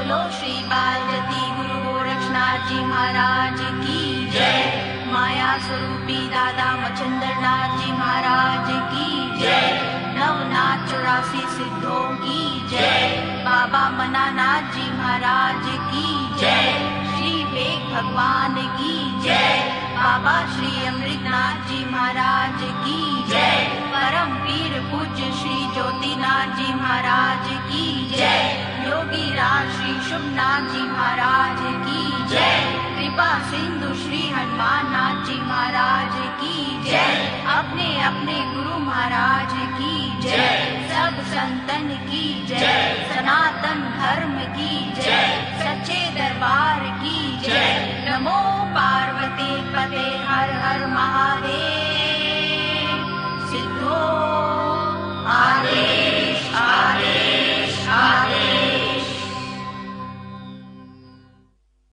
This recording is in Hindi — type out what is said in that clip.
बोलो श्री बालजती गुरु गोरक्षनाथ जी महाराज की जय। माया स्वरूपी दादा मच्छिंद्र नाथ जी महाराज की जय। नवनाथ 84 सिद्धों की जय। बाबा मनानाथ जी महाराज की जय। श्री वेग भगवान की जय। बाबा श्री अमृतनाथ जी महाराज की जय। परम वीर पूज्य श्री ज्योतिनाथ जी महाराज की जय। योगी राज श्री शुभनाथ जी महाराज की जय। कृपा सिंधु श्री हनुमान नाथ जी महाराज की जय। अपने अपने गुरु महाराज की जय। सब संतन की जय। सनातन धर्म की जय। सच्चे दरबार की जय। नमो पार्वती पते हर हर महादेव।